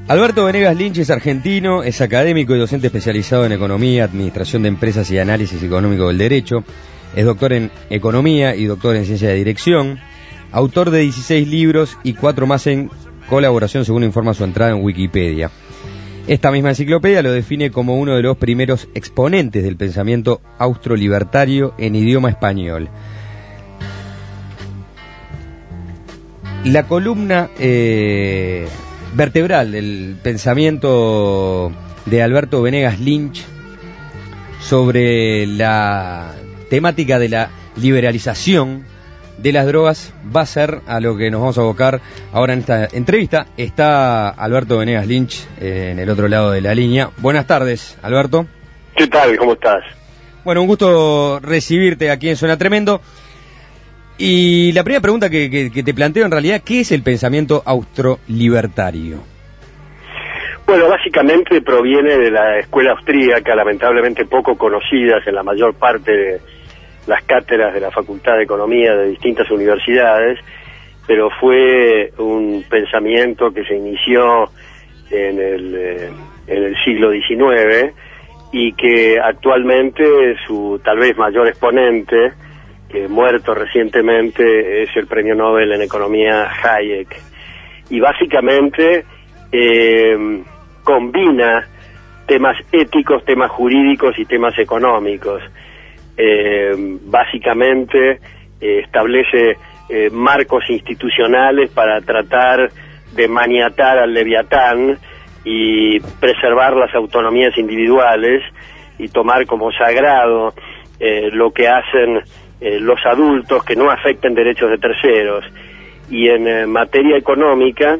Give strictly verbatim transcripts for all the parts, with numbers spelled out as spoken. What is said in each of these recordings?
Alberto Venegas Lynch es argentino, es académico y docente especializado en economía, administración de empresas y análisis económico del derecho. Es doctor en economía y doctor en ciencia de dirección. Autor de dieciséis libros y cuatro más en colaboración, según informa su entrada en Wikipedia. Esta misma enciclopedia lo define como uno de los primeros exponentes del pensamiento austrolibertario en idioma español. La columna eh, vertebral del pensamiento de Alberto Venegas Lynch sobre la temática de la liberalización de las drogas va a ser a lo que nos vamos a abocar ahora en esta entrevista. Está Alberto Venegas Lynch eh, en el otro lado de la línea. Buenas tardes, Alberto. ¿Qué tal? ¿Cómo estás? Bueno, un gusto recibirte aquí en Suena Tremendo. Y la primera pregunta que, que, que te planteo en realidad, ¿qué es el pensamiento austrolibertario? Bueno, básicamente proviene de la escuela austríaca, lamentablemente poco conocidas en la mayor parte de las cátedras de la Facultad de Economía de distintas universidades, pero fue un pensamiento que se inició en el, eh, en el siglo diecinueve y que actualmente su tal vez mayor exponente, que muerto recientemente, es el premio Nobel en Economía Hayek. Y básicamente eh, combina temas éticos, temas jurídicos y temas económicos. Eh, básicamente eh, establece eh, marcos institucionales para tratar de maniatar al leviatán y preservar las autonomías individuales y tomar como sagrado eh, lo que hacen eh, los adultos, que no afecten derechos de terceros. Y en eh, materia económica,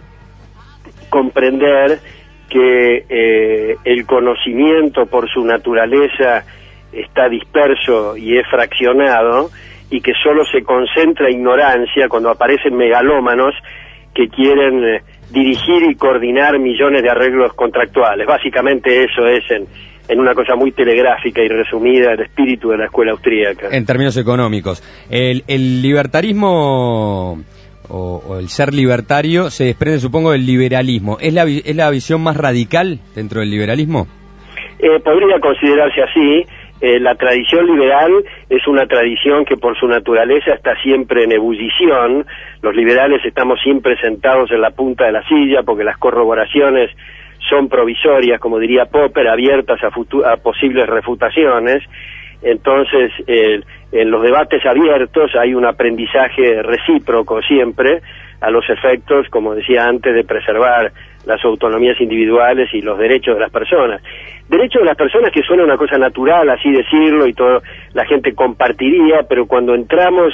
comprender que eh, el conocimiento por su naturaleza está disperso y es fraccionado, y que solo se concentra ignorancia cuando aparecen megalómanos que quieren eh, dirigir y coordinar millones de arreglos contractuales. Básicamente eso es, en, en una cosa muy telegráfica y resumida, el espíritu de la escuela austríaca. En términos económicos, el, el libertarismo o, o el ser libertario se desprende, supongo, del liberalismo. ¿Es la, es la visión más radical dentro del liberalismo? Eh, podría considerarse así. Eh, la tradición liberal es una tradición que por su naturaleza está siempre en ebullición. Los liberales estamos siempre sentados en la punta de la silla porque las corroboraciones son provisorias, como diría Popper, abiertas a, a posibles refutaciones. Entonces, eh, en los debates abiertos hay un aprendizaje recíproco siempre, a los efectos, como decía antes, de preservar las autonomías individuales y los derechos de las personas. Derechos de las personas que suena una cosa natural, así decirlo, y todo, la gente compartiría, pero cuando entramos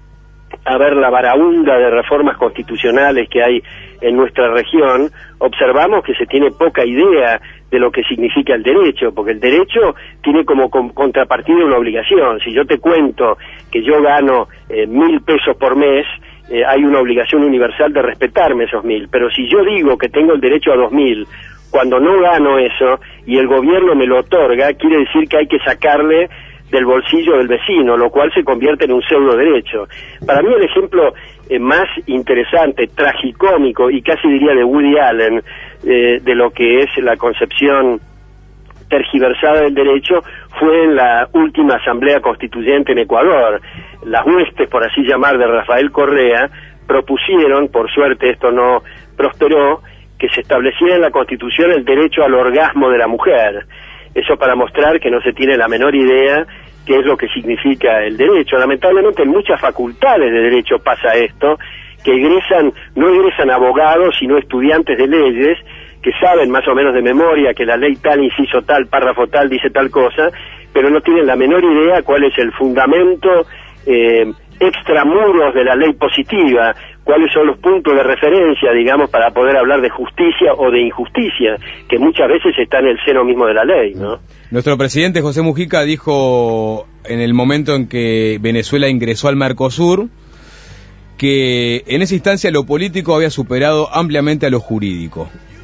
a ver la varaunda de reformas constitucionales que hay en nuestra región, observamos que se tiene poca idea de lo que significa el derecho, porque el derecho tiene como contrapartida una obligación. Si yo te cuento que yo gano eh, mil pesos por mes, eh, hay una obligación universal de respetarme esos mil, pero si yo digo que tengo el derecho a dos mil, cuando no gano eso y el gobierno me lo otorga, quiere decir que hay que sacarle del bolsillo del vecino, lo cual se convierte en un pseudo derecho. Para mí el ejemplo eh, más interesante, tragicómico y casi diría de Woody Allen, eh, de lo que es la concepción tergiversada del derecho, fue en la última asamblea constituyente en Ecuador. Las huestes, por así llamar, de Rafael Correa propusieron, por suerte esto no prosperó, que se estableciera en la Constitución el derecho al orgasmo de la mujer. Eso para mostrar que no se tiene la menor idea qué es lo que significa el derecho. Lamentablemente en muchas facultades de derecho pasa esto, que egresan, no egresan abogados, sino estudiantes de leyes, que saben más o menos de memoria que la ley tal, inciso tal, párrafo tal, dice tal cosa, pero no tienen la menor idea cuál es el fundamento eh, extramuros de la ley positiva, cuáles son los puntos de referencia, digamos, para poder hablar de justicia o de injusticia, que muchas veces está en el seno mismo de la ley, ¿no? Nuestro presidente José Mujica dijo en el momento en que Venezuela ingresó al Mercosur que en esa instancia lo político había superado ampliamente a lo jurídico.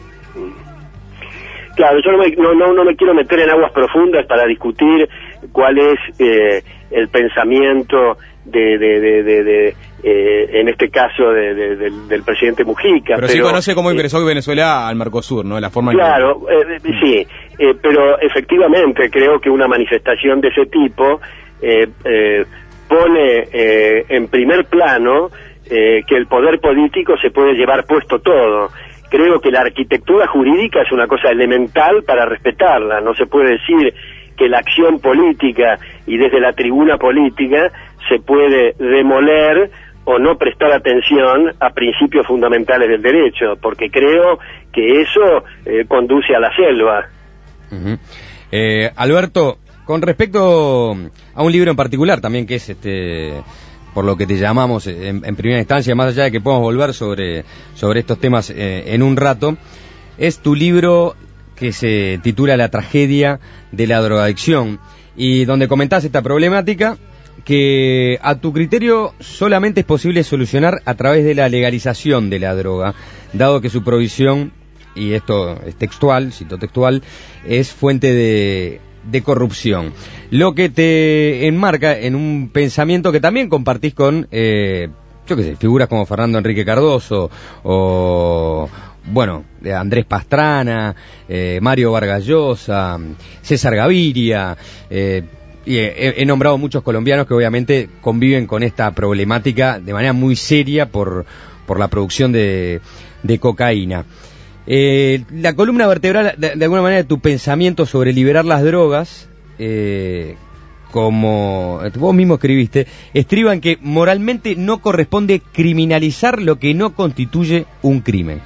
Claro, yo no me, no, no, no me quiero meter en aguas profundas para discutir cuál es eh, el pensamiento de, de, de, de, de eh, en este caso de, de, de, del presidente Mujica. Pero, pero sí conoce cómo ingresó eh, Venezuela al Mercosur, ¿no? La forma claro, en que... eh, sí, eh, pero efectivamente creo que una manifestación de ese tipo eh, eh, pone eh, en primer plano eh, que el poder político se puede llevar puesto todo. Creo que la arquitectura jurídica es una cosa elemental para respetarla. No se puede decir que la acción política y desde la tribuna política se puede demoler o no prestar atención a principios fundamentales del derecho, porque creo que eso eh, conduce a la selva. Uh-huh. eh, Alberto, con respecto a un libro en particular también que es este... por lo que te llamamos en, en primera instancia, más allá de que podamos volver sobre, sobre estos temas eh, en un rato, es tu libro que se titula La tragedia de la drogadicción, y donde comentás esta problemática que a tu criterio solamente es posible solucionar a través de la legalización de la droga, dado que su provisión, y esto es textual, cito textual, es fuente de... de corrupción, lo que te enmarca en un pensamiento que también compartís con, eh, yo qué sé, figuras como Fernando Enrique Cardoso o, bueno, Andrés Pastrana, eh, Mario Vargas Llosa, César Gaviria, eh, y he, he nombrado muchos colombianos que obviamente conviven con esta problemática de manera muy seria por, por la producción de, de cocaína. Eh, la columna vertebral, de, de alguna manera, de tu pensamiento sobre liberar las drogas, eh, como vos mismo escribiste, estriba en que moralmente no corresponde criminalizar lo que no constituye un crimen.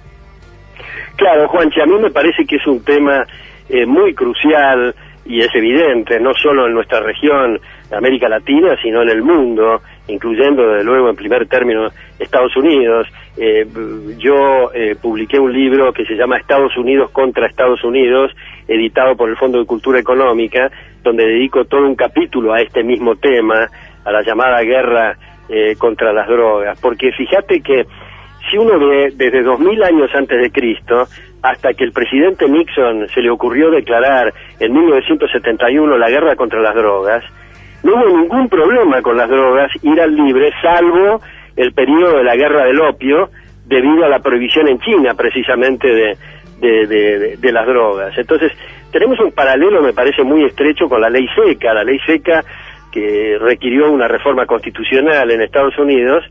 Claro, Juanchi, a mí me parece que es un tema eh, muy crucial y es evidente, no solo en nuestra región, América Latina, sino en el mundo, incluyendo desde luego en primer término Estados Unidos. Eh, yo eh, publiqué un libro que se llama Estados Unidos contra Estados Unidos, editado por el Fondo de Cultura Económica, donde dedico todo un capítulo a este mismo tema, a la llamada guerra eh, contra las drogas, porque fíjate que si uno ve desde dos mil años antes de Cristo hasta que el presidente Nixon se le ocurrió declarar en mil novecientos setenta y uno la guerra contra las drogas, no hubo ningún problema con las drogas ir al libre, salvo el periodo de la guerra del opio, debido a la prohibición en China, precisamente, de, de, de, de, de las drogas. Entonces, tenemos un paralelo, me parece, muy estrecho con la ley seca, la ley seca que requirió una reforma constitucional en Estados Unidos,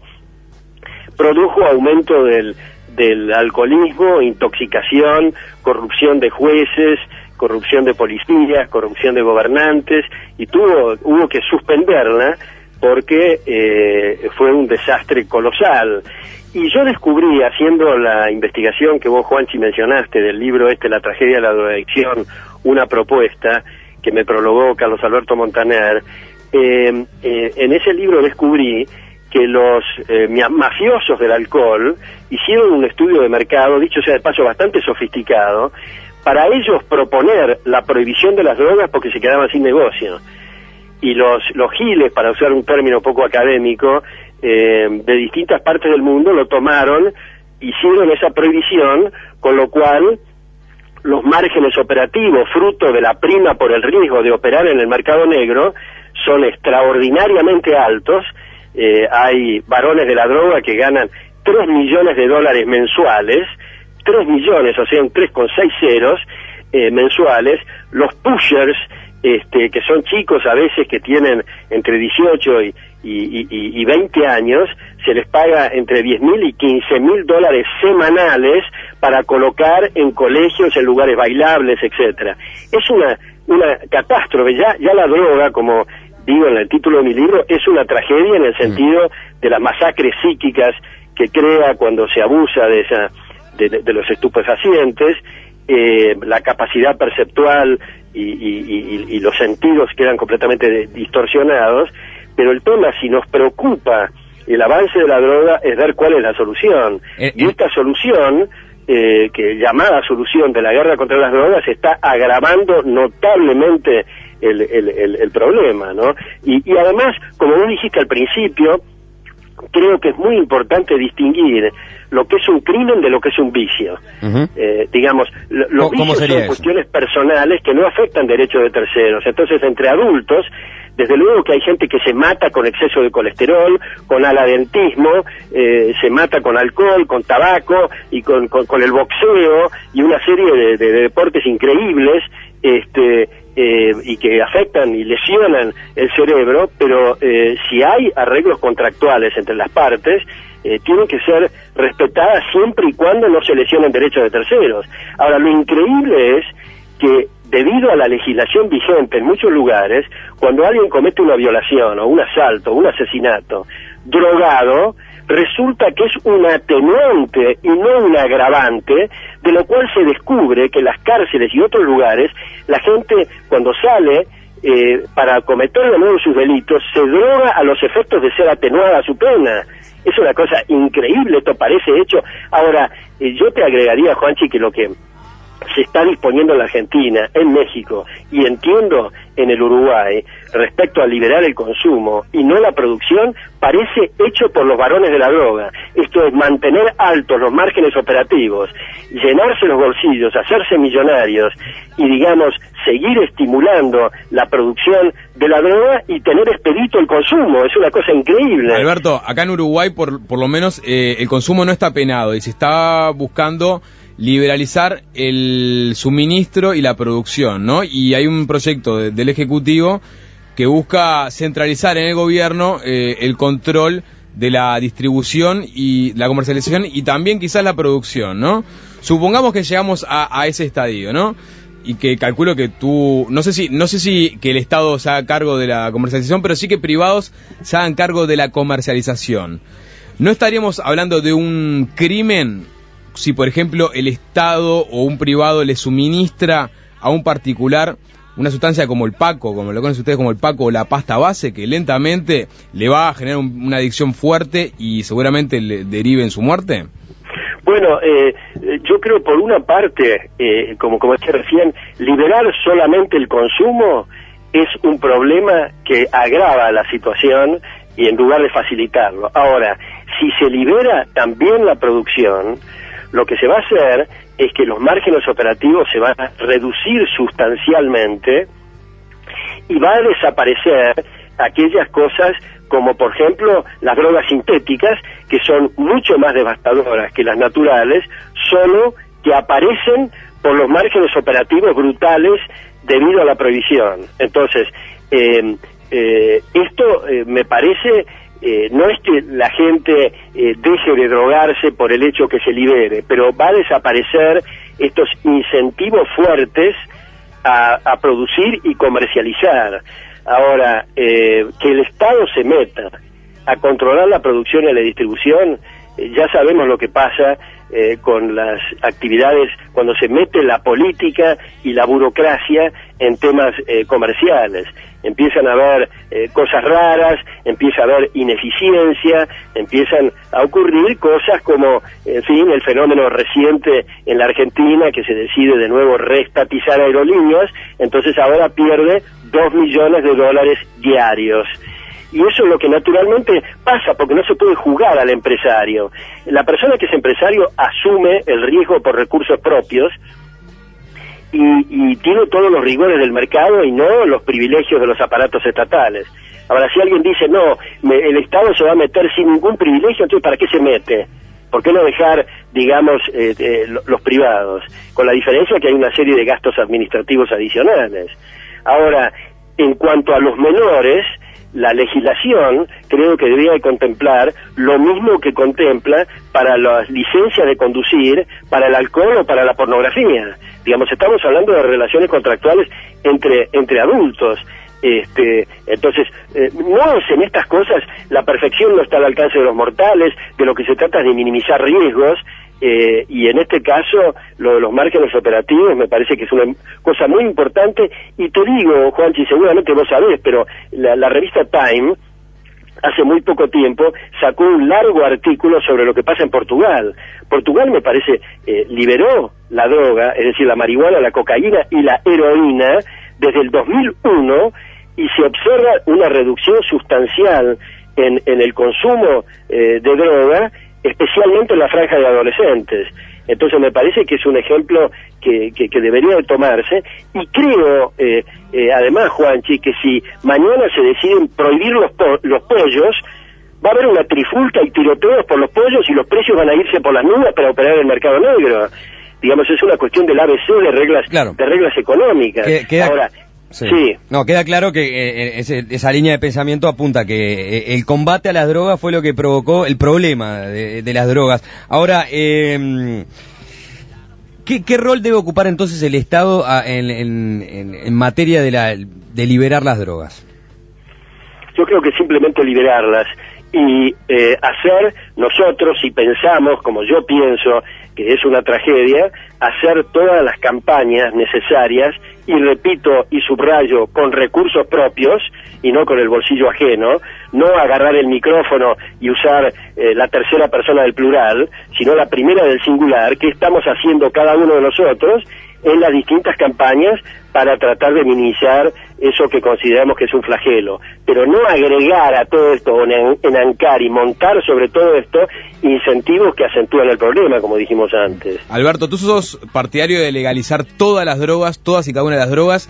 produjo aumento del, del alcoholismo, intoxicación, corrupción de jueces, corrupción de policías, corrupción de gobernantes, y tuvo hubo que suspenderla porque eh, fue un desastre colosal. Y yo descubrí, haciendo la investigación que vos, Juanchi, mencionaste del libro este, La tragedia de la drogadicción, una propuesta que me prologó Carlos Alberto Montaner, eh, eh, en ese libro descubrí que los eh, mafiosos del alcohol hicieron un estudio de mercado, dicho sea de paso bastante sofisticado, para ellos proponer la prohibición de las drogas porque se quedaban sin negocio. Y los, los giles, para usar un término poco académico, eh, de distintas partes del mundo lo tomaron, hicieron esa prohibición, con lo cual los márgenes operativos, fruto de la prima por el riesgo de operar en el mercado negro, son extraordinariamente altos. Eh, hay varones de la droga que ganan tres millones de dólares mensuales, tres millones, o sea, un tres con seis ceros eh, mensuales. Los pushers, este, que son chicos a veces que tienen entre dieciocho y, y, y, y veinte años, se les paga entre diez mil y quince mil dólares semanales para colocar en colegios, en lugares bailables, etcétera. Es una, una catástrofe. Ya, ya la droga, como digo en el título de mi libro, es una tragedia en el sentido de las masacres psíquicas que crea cuando se abusa de esa de, de los estupefacientes, eh, la capacidad perceptual y, y, y, y los sentidos quedan completamente distorsionados. Pero el tema, si nos preocupa el avance de la droga, es ver cuál es la solución. Eh, y esta solución, eh, que llamada solución de la guerra contra las drogas, está agravando notablemente el, el, el, el problema, ¿no? Y, y además, como vos dijiste al principio, creo que es muy importante distinguir lo que es un crimen de lo que es un vicio. Uh-huh. Eh, digamos, lo, los vicios son eso? cuestiones personales que no afectan derechos de terceros. Entonces, entre adultos, desde luego que hay gente que se mata con exceso de colesterol, con aladentismo, eh, se mata con alcohol, con tabaco y con, con, con el boxeo y una serie de, de, de deportes increíbles, este, eh, y que afectan y lesionan el cerebro, pero eh, si hay arreglos contractuales entre las partes, eh, tienen que ser respetadas siempre y cuando no se lesionen derechos de terceros. Ahora, lo increíble es que debido a la legislación vigente en muchos lugares, cuando alguien comete una violación o un asalto o un asesinato drogado, resulta que es un atenuante y no un agravante, de lo cual se descubre que en las cárceles y otros lugares, la gente cuando sale eh, para cometer de nuevo sus delitos, se droga a los efectos de ser atenuada su pena. Es una cosa increíble, esto parece hecho. Ahora, eh, yo te agregaría, Juanchi, que lo que se está disponiendo en la Argentina, en México, y entiendo en el Uruguay, respecto a liberar el consumo y no la producción, parece hecho por los varones de la droga. Esto es mantener altos los márgenes operativos, llenarse los bolsillos, hacerse millonarios y, digamos, seguir estimulando la producción de la droga y tener expedito el consumo. Es una cosa increíble. Alberto, acá en Uruguay, por, por lo menos, eh, el consumo no está penado y se está buscando liberalizar el suministro y la producción, ¿no? Y hay un proyecto de, del Ejecutivo que busca centralizar en el gobierno eh, el control de la distribución y la comercialización y también quizás la producción, ¿no? Supongamos que llegamos a, a ese estadio, ¿no? Y que calculo que tú, no sé si no sé si que el Estado se haga cargo de la comercialización, pero sí que privados se hagan cargo de la comercialización. ¿No estaríamos hablando de un crimen si, por ejemplo, el Estado o un privado le suministra a un particular una sustancia como el Paco, como lo conocen ustedes como el Paco o la pasta base, que lentamente le va a generar un, una adicción fuerte y seguramente le derive en su muerte? Bueno, eh, yo creo por una parte, eh, como como decía recién, liberar solamente el consumo es un problema que agrava la situación y en lugar de facilitarlo. Ahora, si se libera también la producción, lo que se va a hacer es que los márgenes operativos se van a reducir sustancialmente y va a desaparecer aquellas cosas como, por ejemplo, las drogas sintéticas, que son mucho más devastadoras que las naturales, solo que aparecen por los márgenes operativos brutales debido a la prohibición. Entonces, eh, eh, esto eh, me parece... Eh, no es que la gente eh, deje de drogarse por el hecho que se libere, pero va a desaparecer estos incentivos fuertes a, a producir y comercializar. Ahora, eh, que el Estado se meta a controlar la producción y la distribución, eh, ya sabemos lo que pasa eh, con las actividades cuando se mete la política y la burocracia en temas eh, comerciales. Empiezan a haber eh, cosas raras, empieza a haber ineficiencia, empiezan a ocurrir cosas como, en fin, el fenómeno reciente en la Argentina, que se decide de nuevo reestatizar aerolíneas, entonces ahora pierde dos millones de dólares diarios. Y eso es lo que naturalmente pasa, porque no se puede jugar al empresario. La persona que es empresario asume el riesgo por recursos propios, Y, y tiene todos los rigores del mercado y no los privilegios de los aparatos estatales. Ahora, si alguien dice, no, me, el Estado se va a meter sin ningún privilegio, entonces ¿para qué se mete? ¿Por qué no dejar, digamos, eh, eh, los privados? Con la diferencia que hay una serie de gastos administrativos adicionales. Ahora, en cuanto a los menores, la legislación creo que debería contemplar lo mismo que contempla para las licencias de conducir, para el alcohol o para la pornografía. Digamos, estamos hablando de relaciones contractuales entre entre adultos. Este, entonces, eh, no es en estas cosas, la perfección no está al alcance de los mortales, de lo que se trata es de minimizar riesgos, eh, y en este caso, lo de los márgenes operativos me parece que es una cosa muy importante, y te digo, Juanchi, seguramente vos sabés, pero la, la revista Time, hace muy poco tiempo, sacó un largo artículo sobre lo que pasa en Portugal. Portugal, me parece, eh, liberó la droga, es decir, la marihuana, la cocaína y la heroína, desde el dos mil uno, y se observa una reducción sustancial en, en el consumo eh, de droga, especialmente en la franja de adolescentes. Entonces me parece que es un ejemplo que, que, que debería de tomarse, y creo, eh, eh, además, Juanchi, que si mañana se deciden prohibir los, po los pollos, va a haber una trifulca y tiroteos por los pollos y los precios van a irse por las nubes para operar en el mercado negro. Digamos, es una cuestión del A B C de reglas, claro, de reglas económicas. Que, queda... Ahora, Sí. sí. No, queda claro que eh, ese, esa línea de pensamiento apunta que eh, el combate a las drogas fue lo que provocó el problema de, de las drogas. Ahora, eh, ¿qué, ¿qué rol debe ocupar entonces el Estado a, en, en, en, en materia de, la, de liberar las drogas? Yo creo que simplemente liberarlas y eh, hacer nosotros, si pensamos, como yo pienso, que es una tragedia, hacer todas las campañas necesarias, y repito y subrayo, con recursos propios y no con el bolsillo ajeno, no agarrar el micrófono y usar eh, la tercera persona del plural, sino la primera del singular, que estamos haciendo cada uno de nosotros en las distintas campañas para tratar de minimizar eso que consideramos que es un flagelo, pero no agregar a todo esto, o en, enancar y montar sobre todo esto incentivos que acentúan el problema, como dijimos antes. Alberto, ¿tú sos partidario de legalizar todas las drogas, todas y cada una de las drogas,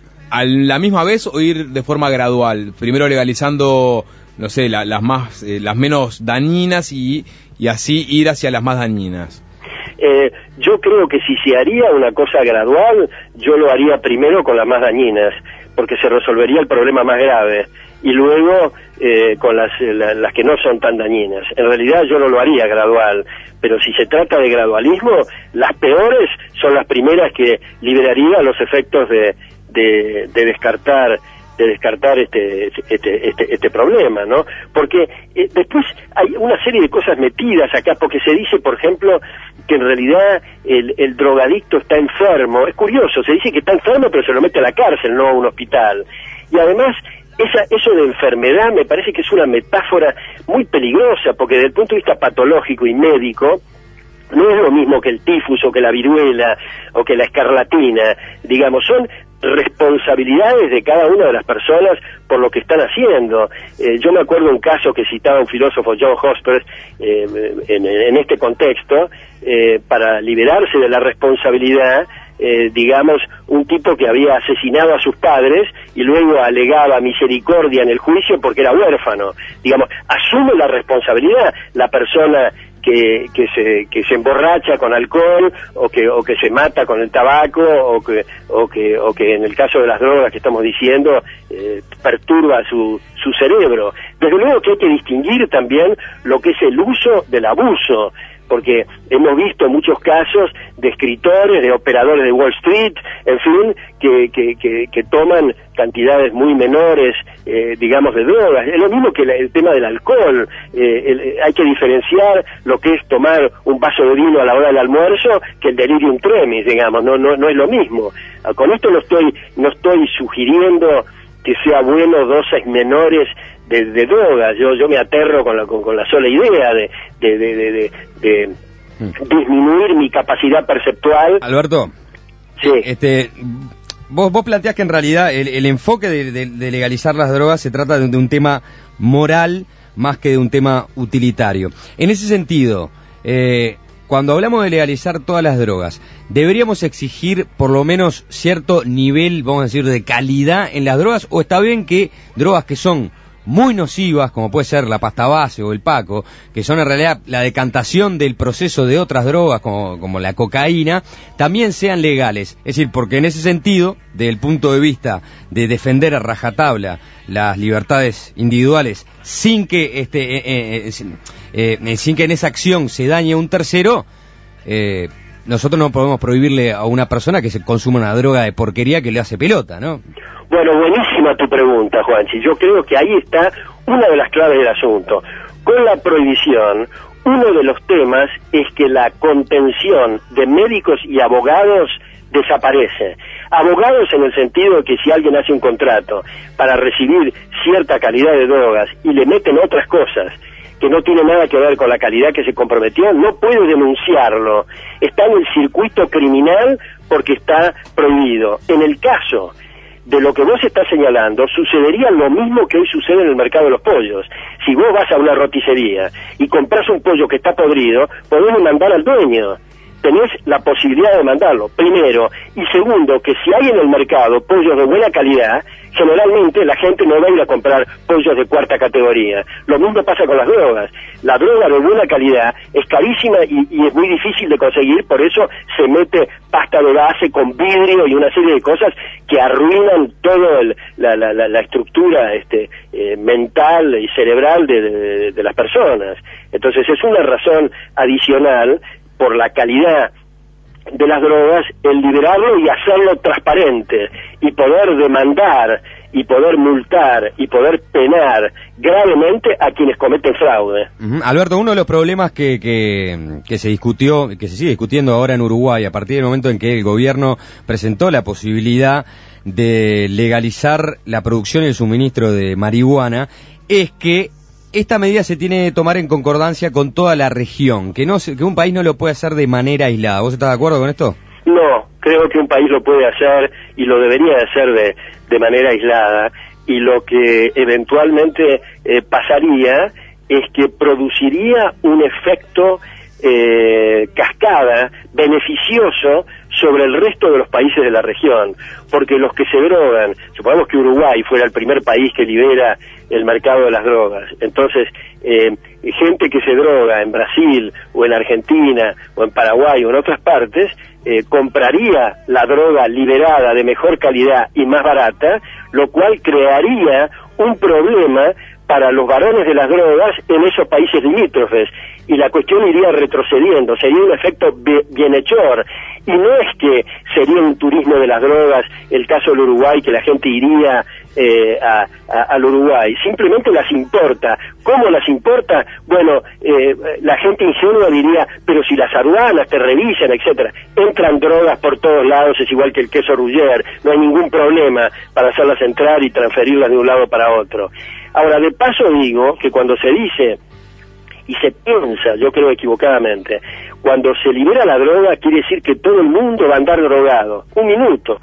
a la misma vez o ir de forma gradual? Primero legalizando, no sé, la, las más, eh, las menos dañinas y, y así ir hacia las más dañinas. Eh, yo creo que si se haría una cosa gradual, yo lo haría primero con las más dañinas, porque se resolvería el problema más grave, y luego eh, con las, la, las que no son tan dañinas. En realidad yo no lo haría gradual, pero si se trata de gradualismo, las peores son las primeras que liberarían los efectos de, de, de descartar de descartar este este este, este problema, ¿no? Porque eh, después hay una serie de cosas metidas acá, porque se dice, por ejemplo, que en realidad el, el drogadicto está enfermo. Es curioso, se dice que está enfermo, pero se lo mete a la cárcel, no a un hospital. Y además, esa, eso de enfermedad me parece que es una metáfora muy peligrosa, porque desde el punto de vista patológico y médico, no es lo mismo que el tifus o que la viruela o que la escarlatina, digamos, son responsabilidades de cada una de las personas por lo que están haciendo. Eh, yo me acuerdo un caso que citaba un filósofo, John Hospers, eh, en, en este contexto, eh, para liberarse de la responsabilidad, eh, digamos, un tipo que había asesinado a sus padres y luego alegaba misericordia en el juicio porque era huérfano. Digamos, asume la responsabilidad la persona que que se que se emborracha con alcohol, o que o que se mata con el tabaco, o que o que o que en el caso de las drogas que estamos diciendo eh, perturba su su cerebro. Desde luego que hay que distinguir también lo que es el uso del abuso, porque hemos visto muchos casos de escritores, de operadores de Wall Street, en fin, que, que, que, que toman cantidades muy menores, eh, digamos, de drogas. Es lo mismo que el tema del alcohol. Eh, el, hay que diferenciar lo que es tomar un vaso de vino a la hora del almuerzo que el delirium tremens, digamos, no, no, no es lo mismo. Con esto no estoy, no estoy sugiriendo que sea bueno dosis menores de, de drogas. Yo yo me aterro con la con, con la sola idea de de de, de, de, de mm. disminuir mi capacidad perceptual. Alberto, sí. este vos vos planteás que en realidad el, el enfoque de, de, de legalizar las drogas se trata de, de un tema moral más que de un tema utilitario. En ese sentido, eh, cuando hablamos de legalizar todas las drogas, ¿deberíamos exigir por lo menos cierto nivel, vamos a decir, de calidad en las drogas? ¿O está bien que drogas que son muy nocivas, como puede ser la pasta base o el paco, que son en realidad la decantación del proceso de otras drogas, como, como la cocaína, también sean legales? Es decir, porque en ese sentido, desde el punto de vista de defender a rajatabla las libertades individuales, sin que este eh, eh, eh, eh, sin que en esa acción se dañe a un tercero, eh, nosotros no podemos prohibirle a una persona que se consuma una droga de porquería que le hace pelota, ¿no? Bueno, buenísima tu pregunta, Juanchi. Yo creo que ahí está una de las claves del asunto. Con la prohibición, uno de los temas es que la contención de médicos y abogados desaparece. Abogados en el sentido de que si alguien hace un contrato para recibir cierta calidad de drogas y le meten otras cosas que no tiene nada que ver con la calidad que se comprometió, no puede denunciarlo. Está en el circuito criminal porque está prohibido. En el caso de lo que vos estás señalando, sucedería lo mismo que hoy sucede en el mercado de los pollos. Si vos vas a una roticería y compras un pollo que está podrido, podés demandar al dueño. Tenés la posibilidad de demandarlo, primero. Y segundo, que si hay en el mercado pollos de buena calidad, generalmente la gente no va a ir a comprar pollos de cuarta categoría. Lo mismo pasa con las drogas. La droga de buena calidad es carísima y, y es muy difícil de conseguir, por eso se mete pasta de base con vidrio y una serie de cosas que arruinan toda la, la, la, la estructura este, eh, mental y cerebral de, de, de las personas. Entonces es una razón adicional por la calidad de las drogas, el liberarlo y hacerlo transparente, y poder demandar, y poder multar, y poder penar gravemente a quienes cometen fraude. Uh-huh. Alberto, uno de los problemas que, que, que se discutió, que se sigue discutiendo ahora en Uruguay, a partir del momento en que el gobierno presentó la posibilidad de legalizar la producción y el suministro de marihuana, es que esta medida se tiene que tomar en concordancia con toda la región, que no que un país no lo puede hacer de manera aislada. ¿Vos estás de acuerdo con esto? No, creo que un país lo puede hacer y lo debería hacer de, de manera aislada, y lo que eventualmente eh, pasaría es que produciría un efecto eh, cascada beneficioso sobre el resto de los países de la región, porque los que se drogan, supongamos que Uruguay fuera el primer país que libera el mercado de las drogas, entonces eh, gente que se droga en Brasil o en Argentina o en Paraguay o en otras partes eh, compraría la droga liberada de mejor calidad y más barata, lo cual crearía un problema para los varones de las drogas en esos países limítrofes, y la cuestión iría retrocediendo, sería un efecto bienhechor, y no es que sería un turismo de las drogas el caso del Uruguay, que la gente iría eh, a, a, al Uruguay, simplemente las importa. ¿Cómo las importa? Bueno, eh, la gente ingenua diría, pero si las aduanas te revisan, etcétera, entran drogas por todos lados, es igual que el queso Gruyère, no hay ningún problema para hacerlas entrar y transferirlas de un lado para otro. Ahora, de paso digo que cuando se dice y se piensa, yo creo equivocadamente, cuando se libera la droga quiere decir que todo el mundo va a andar drogado. Un minuto.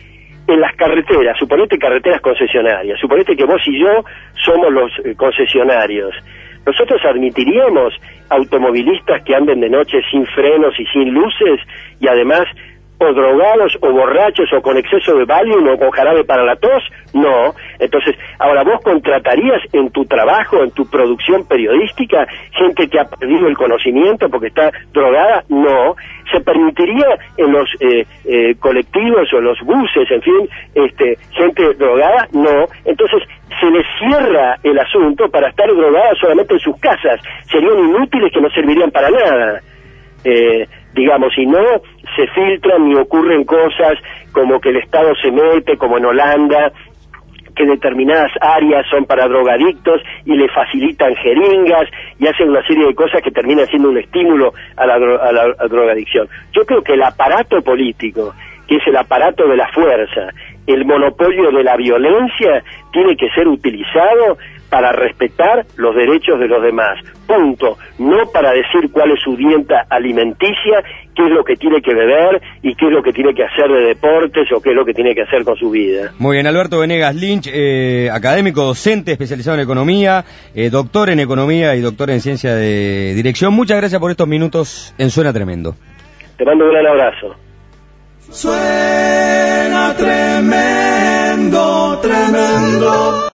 En las carreteras, suponete carreteras concesionarias, suponete que vos y yo somos los eh, concesionarios. ¿Nosotros admitiríamos automovilistas que anden de noche sin frenos y sin luces, y además o drogados o borrachos o con exceso de Valium o con jarabe para la tos? No. Entonces, ahora vos contratarías en tu trabajo, en tu producción periodística, gente que ha perdido el conocimiento porque está drogada? No. ¿Se permitiría en los eh, eh, colectivos o los buses, en fin, este, gente drogada? No. Entonces, se les cierra el asunto para estar drogada solamente en sus casas. Serían inútiles, que no servirían para nada. Eh, digamos, y no se filtran ni ocurren cosas como que el Estado se mete, como en Holanda, que determinadas áreas son para drogadictos y le facilitan jeringas y hacen una serie de cosas que terminan siendo un estímulo a la, dro a la a drogadicción. Yo creo que el aparato político, que es el aparato de la fuerza, el monopolio de la violencia, tiene que ser utilizado para respetar los derechos de los demás, punto, no para decir cuál es su dieta alimenticia, qué es lo que tiene que beber y qué es lo que tiene que hacer de deportes o qué es lo que tiene que hacer con su vida. Muy bien, Alberto Venegas Lynch, eh, académico, docente, especializado en economía, eh, doctor en economía y doctor en ciencia de dirección. Muchas gracias por estos minutos en Suena Tremendo. Te mando un gran abrazo. Suena tremendo, tremendo.